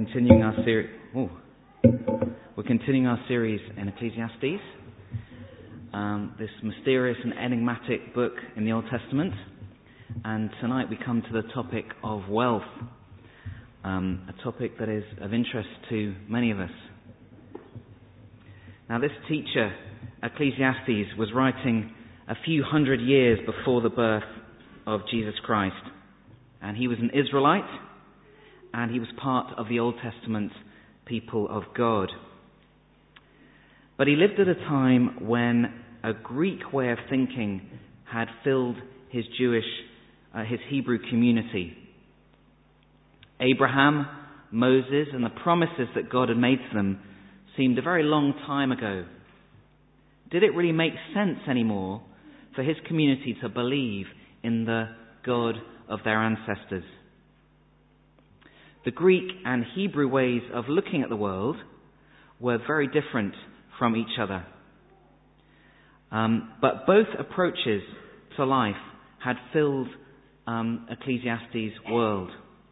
continuing our series. We're continuing our series in Ecclesiastes, this mysterious and enigmatic book in the Old Testament. And tonight we come to the topic of wealth, a topic that is of interest to many of us. Now, this teacher, Ecclesiastes, was writing a few hundred years before the birth of Jesus Christ, and he was an Israelite, and he was part of the Old Testament people of God. But he lived at a time when a Greek way of thinking had filled his Hebrew community. Abraham, Moses, and the promises that God had made to them seemed a very long time ago. Did it really make sense anymore for his community to believe in the God of their ancestors? The Greek and Hebrew ways of looking at the world were very different from each other. But both approaches to life had filled Ecclesiastes' world.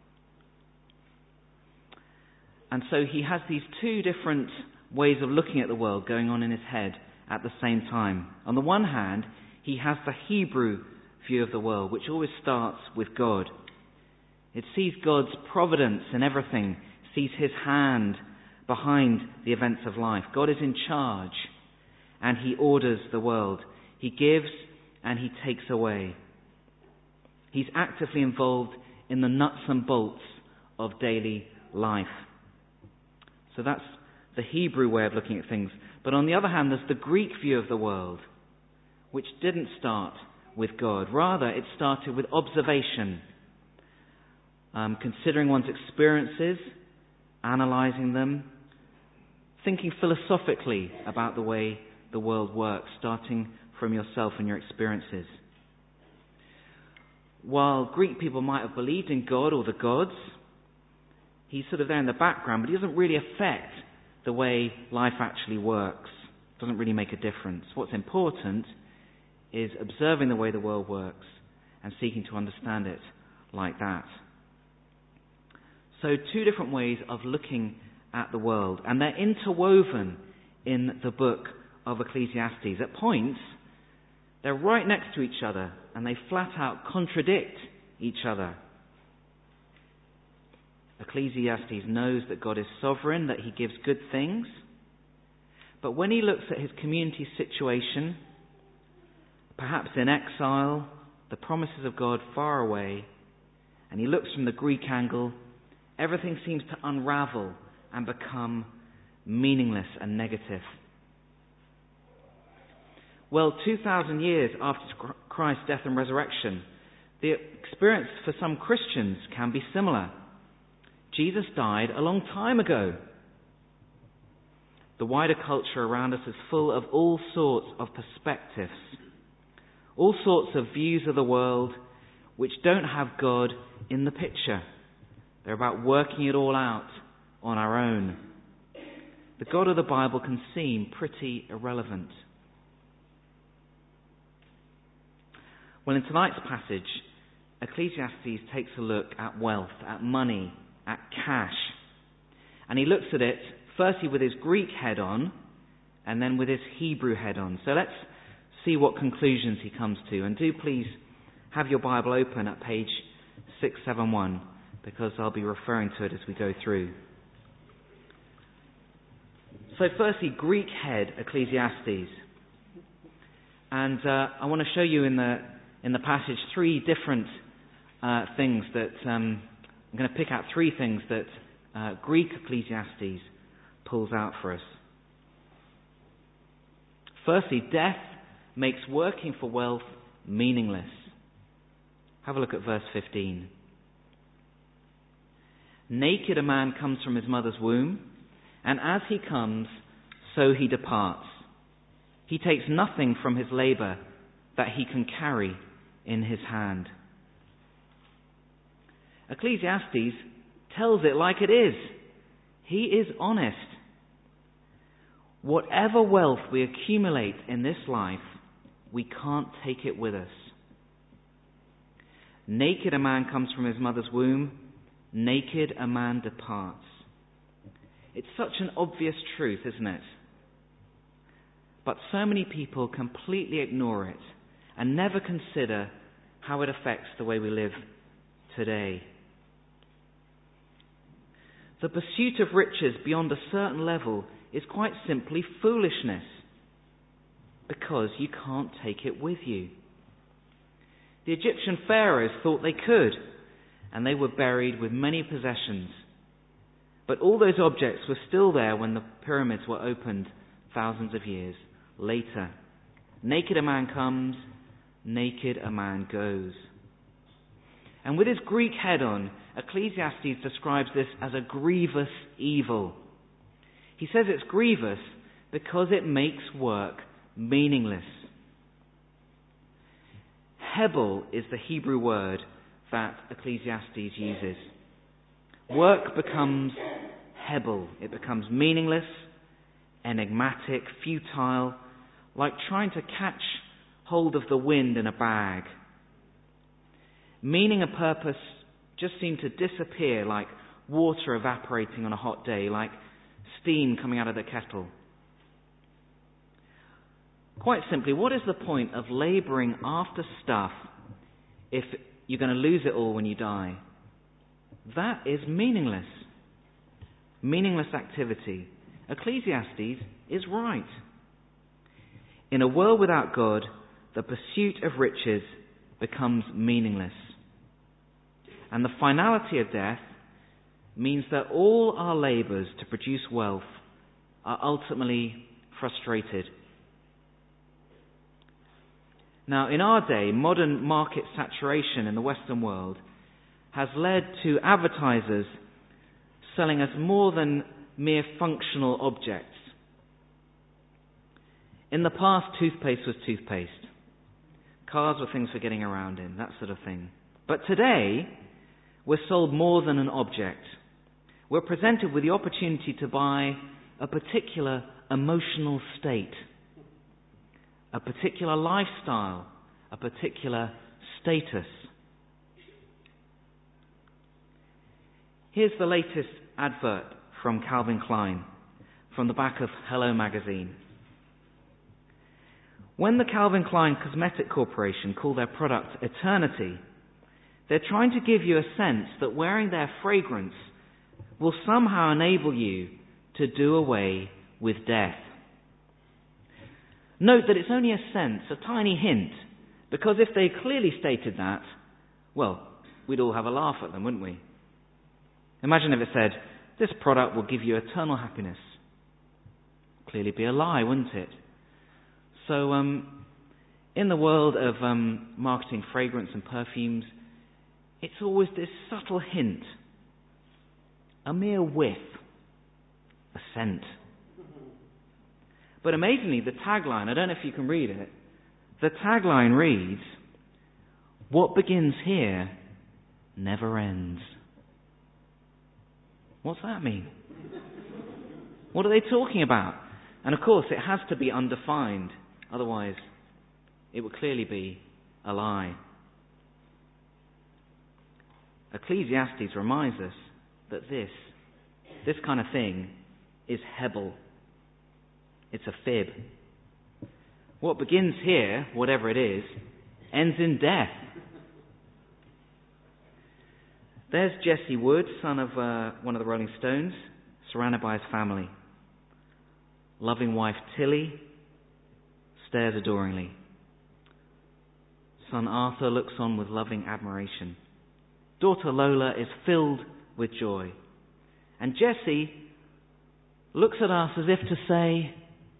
And so he has these two different ways of looking at the world going on in his head at the same time. On the one hand, he has the Hebrew view of the world, which always starts with God. It sees God's providence in everything, sees his hand behind the events of life. God is in charge, and he orders the world. He gives and he takes away. He's actively involved in the nuts and bolts of daily life. So that's the Hebrew way of looking at things. But on the other hand, there's the Greek view of the world, which didn't start with God. Rather, it started with observation, considering one's experiences, analysing them, thinking philosophically about the way the world works, starting from yourself and your experiences. While Greek people might have believed in God or the gods, he's sort of there in the background, but he doesn't really affect the way life actually works. Doesn't really make a difference. What's important is observing the way the world works and seeking to understand it like that. So two different ways of looking at the world, and they're interwoven in the book of Ecclesiastes. At points, they're right next to each other, and they flat out contradict each other. Ecclesiastes knows that God is sovereign, that he gives good things, but when he looks at his community's situation, perhaps in exile, the promises of God far away, and he looks from the Greek angle, everything seems to unravel and become meaningless and negative. Well, 2,000 years after Christ's death and resurrection, the experience for some Christians can be similar. Jesus died a long time ago. The wider culture around us is full of all sorts of perspectives, all sorts of views of the world which don't have God in the picture. They're about working it all out on our own. The God of the Bible can seem pretty irrelevant. Well, in tonight's passage, Ecclesiastes takes a look at wealth, at money, at cash. And he looks at it firstly with his Greek head on, and then with his Hebrew head on. So let's see what conclusions he comes to. And do please have your Bible open at page 671, because I'll be referring to it as we go through. So firstly, Greek head, Ecclesiastes. And I want to show you in the passage three different things that I'm going to pick out three things that Greek Ecclesiastes pulls out for us. Firstly, death makes working for wealth meaningless. Have a look at verse 15. Naked a man comes from his mother's womb, and as he comes, so he departs. He takes nothing from his labour that he can carry in his hand. Ecclesiastes tells it like it is. He is honest. Whatever wealth we accumulate in this life, we can't take it with us. Naked a man comes from his mother's womb, naked a man departs. It's such an obvious truth, isn't it? But so many people completely ignore it and never consider how it affects the way we live today. The pursuit of riches beyond a certain level is quite simply foolishness, because you can't take it with you. The Egyptian pharaohs thought they could, and they were buried with many possessions. But all those objects were still there when the pyramids were opened thousands of years later. Naked a man comes, naked a man goes. And with his Greek head on, Ecclesiastes describes this as a grievous evil. He says it's grievous because it makes work meaningless. Hebel is the Hebrew word that Ecclesiastes uses. Work becomes hebel. It becomes meaningless, enigmatic, futile, like trying to catch hold of the wind in a bag. Meaning and purpose just seem to disappear like water evaporating on a hot day, like steam coming out of the kettle. Quite simply, what is the point of labouring after stuff if you're going to lose it all when you die? That is meaningless. Meaningless activity. Ecclesiastes is right. In a world without God, the pursuit of riches becomes meaningless. And the finality of death means that all our labours to produce wealth are ultimately frustrated. Now, in our day, modern market saturation in the Western world has led to advertisers selling us more than mere functional objects. In the past, toothpaste was toothpaste. Cars were things for getting around in, that sort of thing. But today, we're sold more than an object. We're presented with the opportunity to buy a particular emotional state, a particular lifestyle, a particular status. Here's the latest advert from Calvin Klein, from the back of Hello magazine. When the Calvin Klein Cosmetic Corporation call their product Eternity, they're trying to give you a sense that wearing their fragrance will somehow enable you to do away with death. Note that it's only a sense, a tiny hint, because if they clearly stated that, well, we'd all have a laugh at them, wouldn't we? Imagine if it said, this product will give you eternal happiness. Clearly be a lie, wouldn't it? So, in the world of marketing fragrance and perfumes, it's always this subtle hint, a mere whiff, a scent. But amazingly, the tagline, I don't know if you can read it, the tagline reads, what begins here never ends. What's that mean? What are they talking about? And of course, it has to be undefined. Otherwise, it would clearly be a lie. Ecclesiastes reminds us that this kind of thing is hebel. It's a fib. What begins here, whatever it is, ends in death. There's Jesse Wood, son of one of the Rolling Stones, surrounded by his family. Loving wife Tilly stares adoringly. Son Arthur looks on with loving admiration. Daughter Lola is filled with joy. And Jesse looks at us as if to say,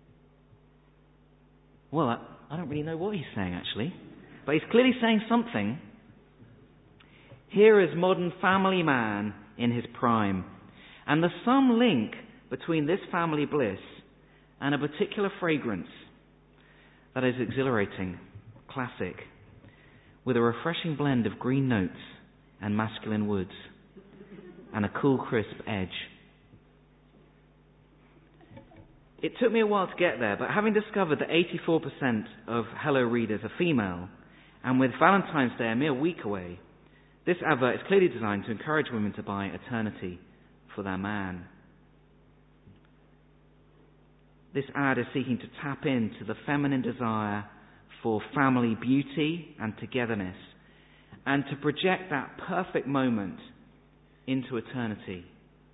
well, I don't really know what he's saying actually, but he's clearly saying something. Here is modern family man in his prime, and there's some link between this family bliss and a particular fragrance that is exhilarating, classic, with a refreshing blend of green notes and masculine woods, and a cool, crisp edge. It took me a while to get there, but having discovered that 84% of Hello readers are female, and with Valentine's Day a mere week away, this advert is clearly designed to encourage women to buy Eternity for their man. This ad is seeking to tap into the feminine desire for family beauty and togetherness, and to project that perfect moment into eternity.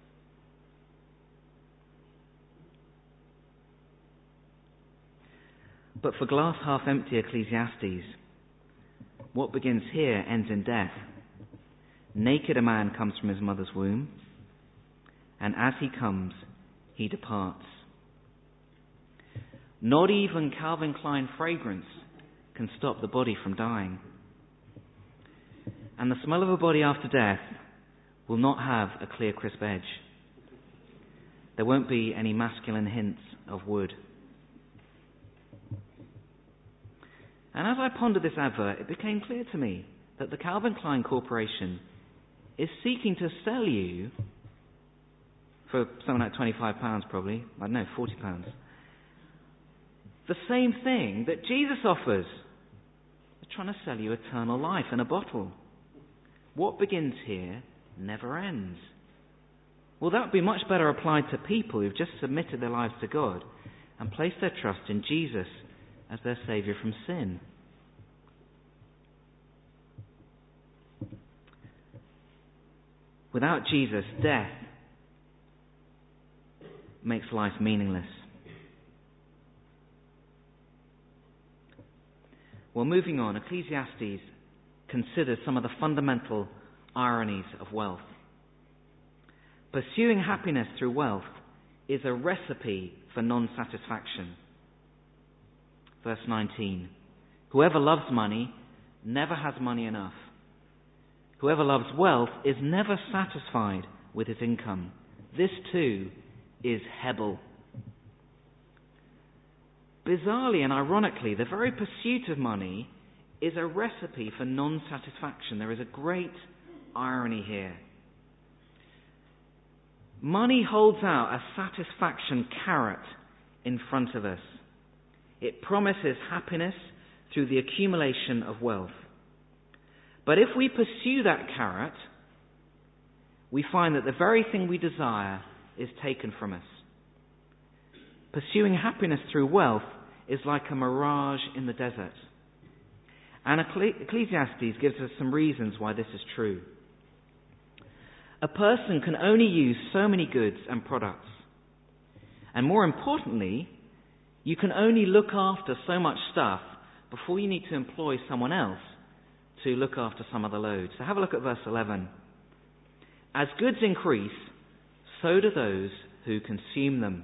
But for glass half empty Ecclesiastes, what begins here ends in death. Naked a man comes from his mother's womb, and as he comes, he departs. Not even Calvin Klein fragrance can stop the body from dying. And the smell of a body after death will not have a clear, crisp edge. There won't be any masculine hints of wood. And as I pondered this advert, it became clear to me that the Calvin Klein Corporation is seeking to sell you, for something like £25 probably, I don't know, £40, the same thing that Jesus offers. They're trying to sell you eternal life in a bottle. What begins here never ends. Well, that would be much better applied to people who've just submitted their lives to God and placed their trust in Jesus as their Saviour from sin. Without Jesus, death makes life meaningless. Well, moving on, Ecclesiastes considers some of the fundamental ironies of wealth. Pursuing happiness through wealth is a recipe for non-satisfaction. Verse 19, whoever loves money never has money enough. Whoever loves wealth is never satisfied with his income. This too is Hebel. Bizarrely and ironically, the very pursuit of money is a recipe for non-satisfaction. There is a great irony here. Money holds out a satisfaction carrot in front of us. It promises happiness through the accumulation of wealth. But if we pursue that carrot, we find that the very thing we desire is taken from us. Pursuing happiness through wealth is like a mirage in the desert. And Ecclesiastes gives us some reasons why this is true. A person can only use so many goods and products. And more importantly, you can only look after so much stuff before you need to employ someone else to look after some of the load. So have a look at verse 11. As goods increase, so do those who consume them.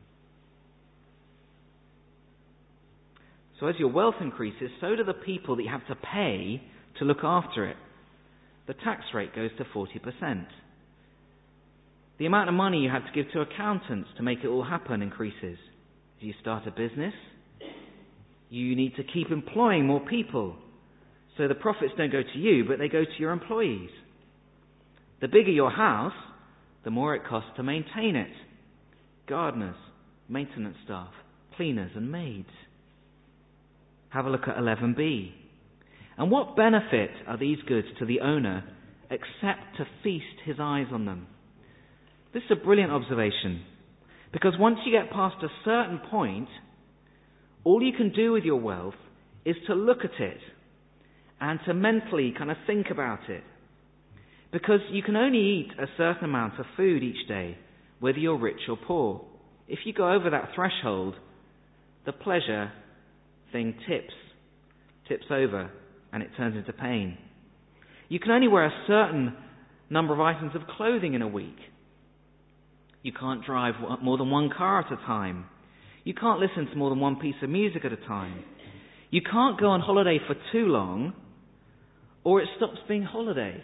So as your wealth increases, so do the people that you have to pay to look after it. The tax rate goes to 40%. The amount of money you have to give to accountants to make it all happen increases. If you start a business, you need to keep employing more people. So the profits don't go to you, but they go to your employees. The bigger your house, the more it costs to maintain it. Gardeners, maintenance staff, cleaners and maids. Have a look at 11b. And what benefit are these goods to the owner except to feast his eyes on them? This is a brilliant observation, because once you get past a certain point, all you can do with your wealth is to look at it and to mentally kind of think about it. Because you can only eat a certain amount of food each day, whether you're rich or poor. If you go over that threshold, the pleasure thing tips over, and it turns into pain. You can only wear a certain number of items of clothing in a week. You can't drive more than one car at a time. You can't listen to more than one piece of music at a time. You can't go on holiday for too long, or it stops being holiday.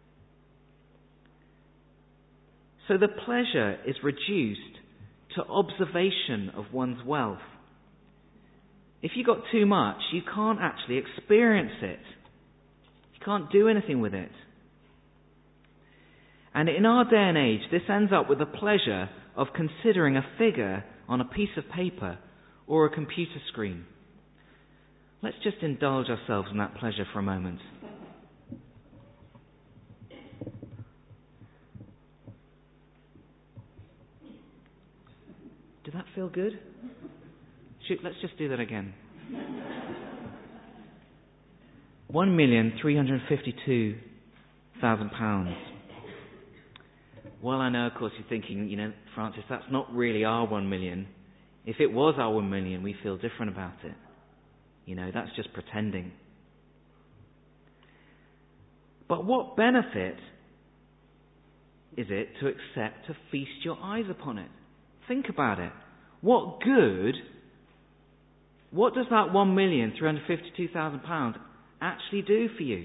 So the pleasure is reduced to observation of one's wealth. If you got too much, you can't actually experience it. You can't do anything with it. And in our day and age, this ends up with the pleasure of considering a figure on a piece of paper or a computer screen. Let's just indulge ourselves in that pleasure for a moment. Did that feel good? Let's just do that again. £1,352,000. Well, I know, of course, you're thinking, Francis, that's not really our 1 million. If it was our 1 million, we feel different about it. That's just pretending. But what benefit is it to accept to feast your eyes upon it? Think about it. What does that £1,352,000 actually do for you?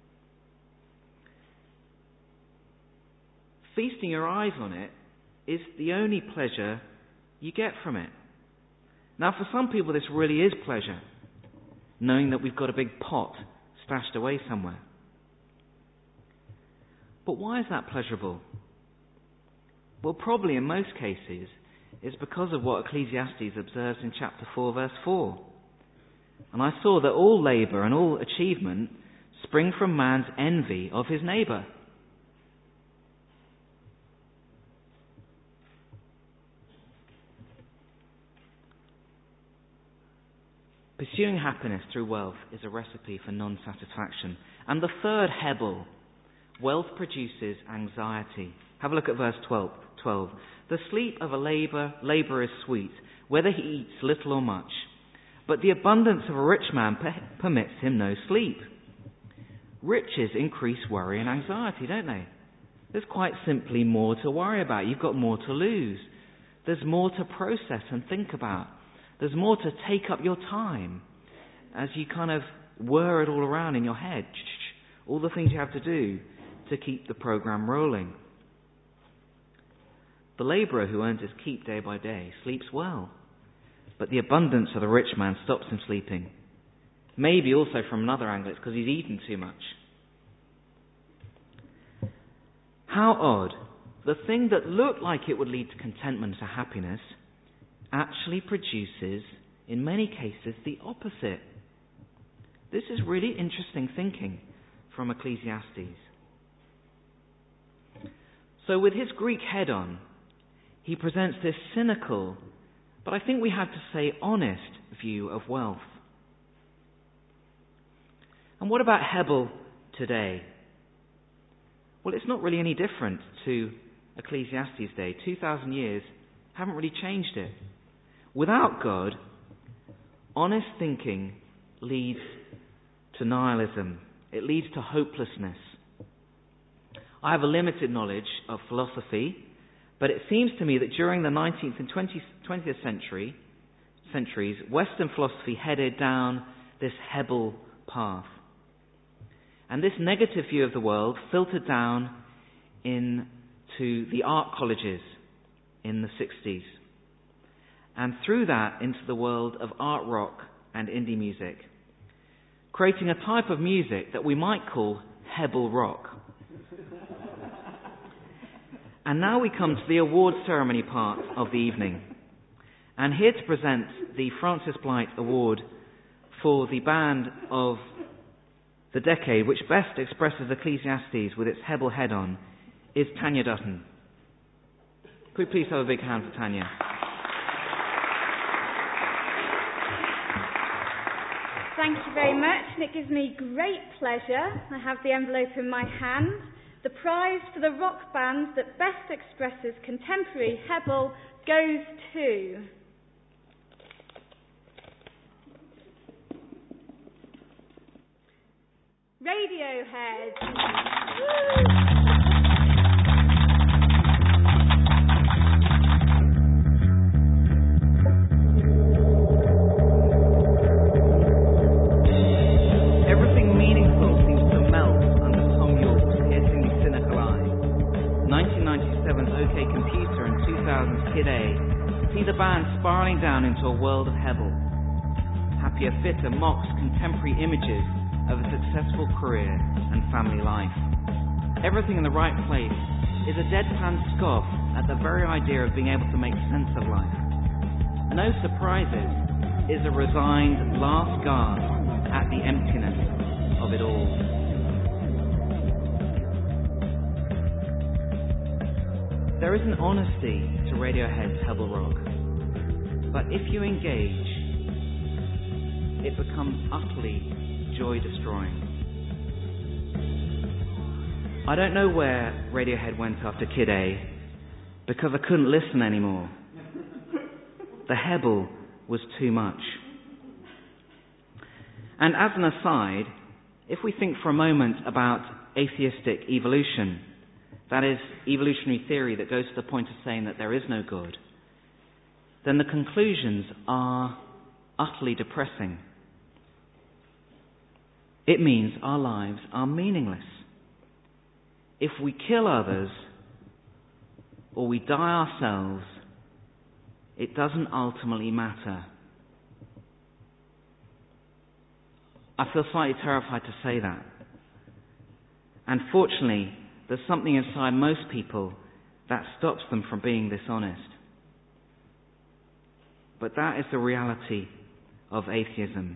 Feasting your eyes on it is the only pleasure you get from it. Now, for some people, this really is pleasure, knowing that we've got a big pot stashed away somewhere. But why is that pleasurable? Well, probably in most cases, it's because of what Ecclesiastes observes in chapter 4, verse 4. And I saw that all labour and all achievement spring from man's envy of his neighbour. Pursuing happiness through wealth is a recipe for non-satisfaction. And the third Hebel, wealth produces anxiety. Have a look at verse 12. The sleep of a labourer is sweet, whether he eats little or much. But the abundance of a rich man permits him no sleep. Riches increase worry and anxiety, don't they? There's quite simply more to worry about. You've got more to lose. There's more to process and think about. There's more to take up your time as you kind of whir it all around in your head. All the things you have to do to keep the program rolling. The labourer who earns his keep day by day sleeps well, but the abundance of the rich man stops him sleeping. Maybe also from another angle, it's because he's eaten too much. How odd. The thing that looked like it would lead to contentment and happiness actually produces, in many cases, the opposite. This is really interesting thinking from Ecclesiastes. So with his Greek head on, he presents this cynical, but I think we have to say honest view of wealth. And what about Hebel today? Well, it's not really any different to Ecclesiastes' day. 2,000 years haven't really changed it. Without God, honest thinking leads to nihilism. It leads to hopelessness. I have a limited knowledge of philosophy, but it seems to me that during the 19th and 20th centuries, Western philosophy headed down this Hebel path. And this negative view of the world filtered down into the art colleges in the 60s. And through that into the world of art rock and indie music, creating a type of music that we might call Hebel rock. And now we come to the award ceremony part of the evening. And here to present the Francis Blight Award for the band of the decade, which best expresses Ecclesiastes with its Hebel head on, is Tanya Dutton. Could we please have a big hand for Tanya? Thank you very much, and it gives me great pleasure. I have the envelope in my hand. The prize for the rock band that best expresses contemporary Hebel goes to Radiohead. Everything meaningful seems to melt under Tom York's piercingly cynical eye. 1997's OK Computer and 2000's Kid A see the band spiraling down into a world of Hebel. Happier Fitter mocks contemporary images of a successful career and family life. Everything in the Right Place is a deadpan scoff at the very idea of being able to make sense of life. No Surprises is a resigned last gasp at the emptiness of it all. There is an honesty to Radiohead's Hebel rock, but if you engage it becomes utterly joy-destroying. I don't know where Radiohead went after Kid A, because I couldn't listen anymore. The Hebel was too much. And as an aside, if we think for a moment about atheistic evolution, that is, evolutionary theory that goes to the point of saying that there is no God, then the conclusions are utterly depressing. It means our lives are meaningless. If we kill others or we die ourselves, it doesn't ultimately matter. I feel slightly terrified to say that. And fortunately, there's something inside most people that stops them from being dishonest. But that is the reality of atheism.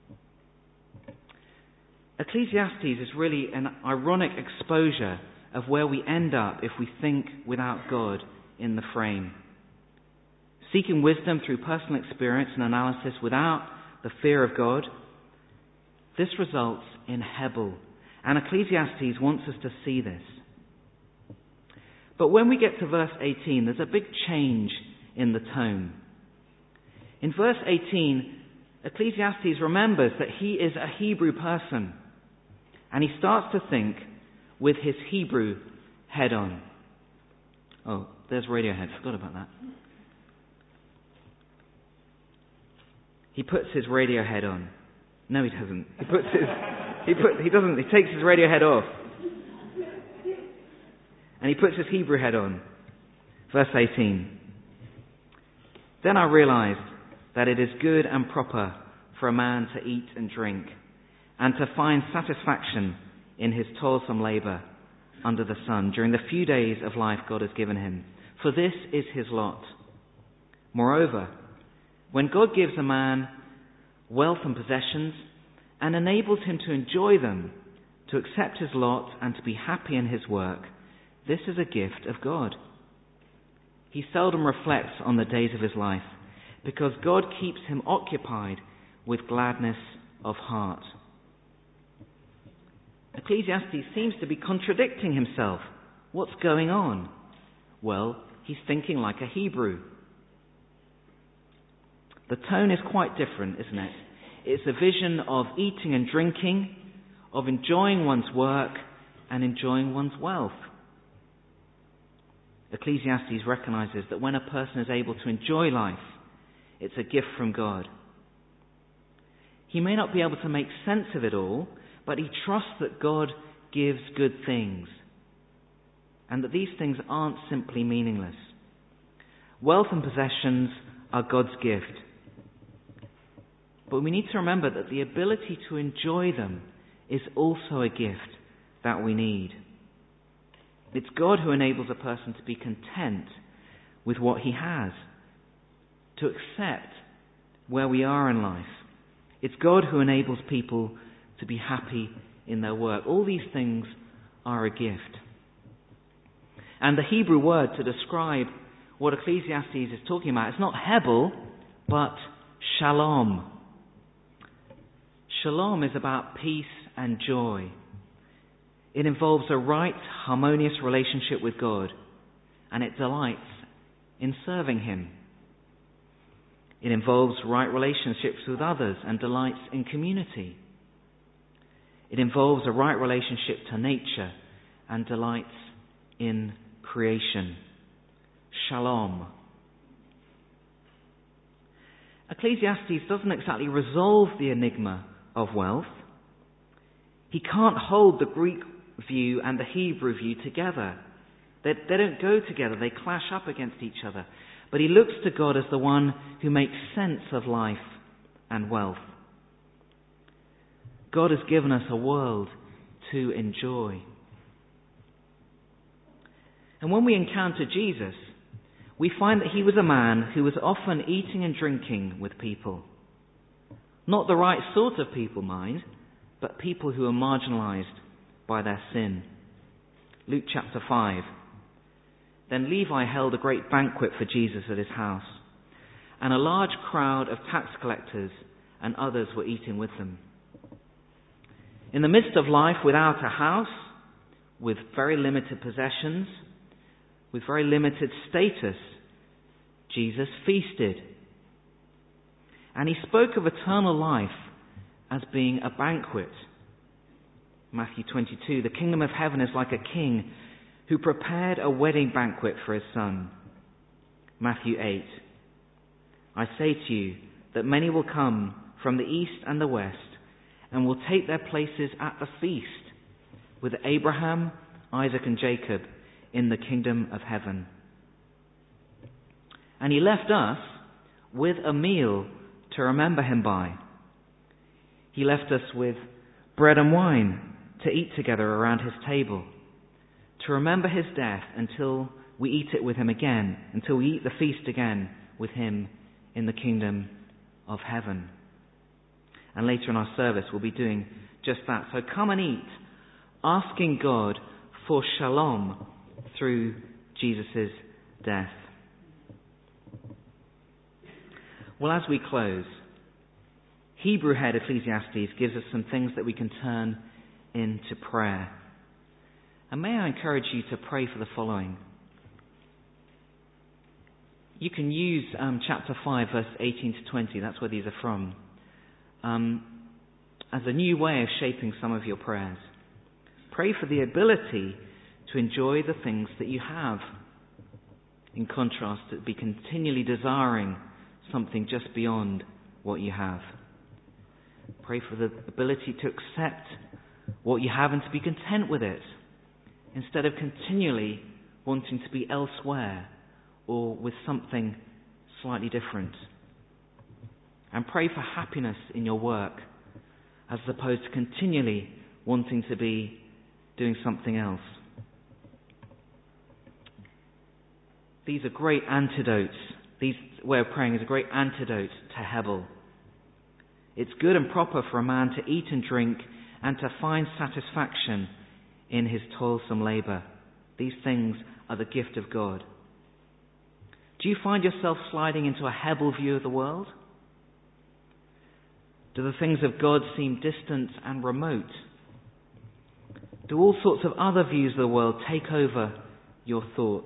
Ecclesiastes is really an ironic exposure of where we end up if we think without God in the frame. Seeking wisdom through personal experience and analysis without the fear of God, this results in Hebel. And Ecclesiastes wants us to see this. But when we get to verse 18, there's a big change in the tone. In verse 18, Ecclesiastes remembers that he is a Hebrew person. And he starts to think with his Hebrew head on. Oh, there's Radiohead. Forgot about that. He puts his Radiohead on. No, he doesn't. He takes his Radiohead off. And he puts his Hebrew head on. Verse 18. Then I realized that it is good and proper for a man to eat and drink, and to find satisfaction in his toilsome labour under the sun during the few days of life God has given him. For this is his lot. Moreover, when God gives a man wealth and possessions and enables him to enjoy them, to accept his lot and to be happy in his work, this is a gift of God. He seldom reflects on the days of his life, because God keeps him occupied with gladness of heart. Ecclesiastes seems to be contradicting himself. What's going on? Well, he's thinking like a Hebrew. The tone is quite different, isn't it? It's a vision of eating and drinking, of enjoying one's work and enjoying one's wealth. Ecclesiastes recognizes that when a person is able to enjoy life, it's a gift from God. He may not be able to make sense of it all, but he trusts that God gives good things, and that these things aren't simply meaningless. Wealth and possessions are God's gift. But we need to remember that the ability to enjoy them is also a gift that we need. It's God who enables a person to be content with what he has, to accept where we are in life. It's God who enables people to be happy in their work. All these things are a gift. And the Hebrew word to describe what Ecclesiastes is talking about, it's not Hebel, but shalom. Shalom is about peace and joy. It involves a right, harmonious relationship with God, and it delights in serving Him. It involves right relationships with others and delights in community. It involves a right relationship to nature and delights in creation. Shalom. Ecclesiastes doesn't exactly resolve the enigma of wealth. He can't hold the Greek view and the Hebrew view together. They don't go together. They clash up against each other. But he looks to God as the one who makes sense of life and wealth. God has given us a world to enjoy. And when we encounter Jesus, we find that he was a man who was often eating and drinking with people. Not the right sort of people, mind, but people who are marginalized by their sin. Luke chapter 5. Then Levi held a great banquet for Jesus at his house, and a large crowd of tax collectors and others were eating with them. In the midst of life without a house, with very limited possessions, with very limited status, Jesus feasted. And he spoke of eternal life as being a banquet. Matthew 22, the kingdom of heaven is like a king who prepared a wedding banquet for his son. Matthew 8, I say to you that many will come from the east and the west and will take their places at the feast with Abraham, Isaac and Jacob in the kingdom of heaven. And he left us with a meal to remember him by. He left us with bread and wine to eat together around his table, to remember his death until we eat it with him again, until we eat the feast again with him in the kingdom of heaven. And later in our service we'll be doing just that. So come and eat, asking God for shalom through Jesus' death. Well, as we close, Hebrew head Ecclesiastes gives us some things that we can turn into prayer. And may I encourage you to pray for the following. You can use chapter 5, verse 18 to 20, that's where these are from, as a new way of shaping some of your prayers. Pray for the ability to enjoy the things that you have, in contrast to be continually desiring something just beyond what you have. Pray for the ability to accept what you have and to be content with it, instead of continually wanting to be elsewhere or with something slightly different. And pray for happiness in your work, as opposed to continually wanting to be doing something else. These are great antidotes. This way of praying is a great antidote to Hebel. It's good and proper for a man to eat and drink and to find satisfaction in his toilsome labour. These things are the gift of God. Do you find yourself sliding into a Hebel view of the world? Do the things of God seem distant and remote? Do all sorts of other views of the world take over your thoughts?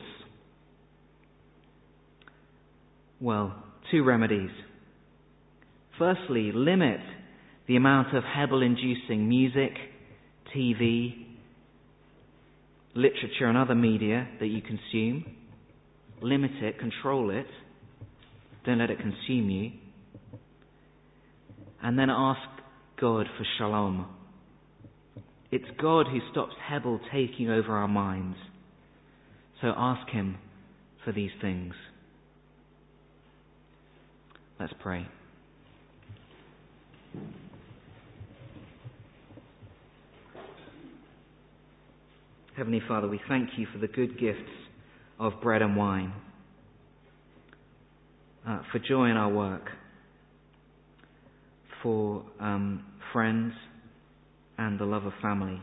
Well, 2 remedies. Firstly, limit the amount of Hebel-inducing music, TV, literature and other media that you consume. Limit it, control it. Don't let it consume you. And then ask God for shalom. It's God who stops Hebel taking over our minds. So ask him for these things. Let's pray. Heavenly Father, we thank you for the good gifts of bread and wine, for joy in our work, for friends and the love of family.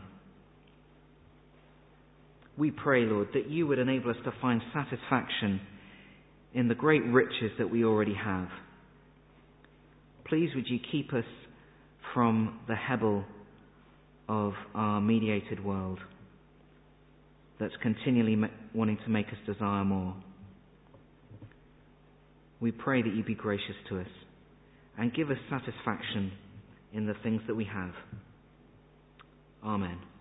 We pray, Lord, that you would enable us to find satisfaction in the great riches that we already have. Please would you keep us from the Hebel of our mediated world that's continually wanting to make us desire more. We pray that you be gracious to us and give us satisfaction in the things that we have. Amen.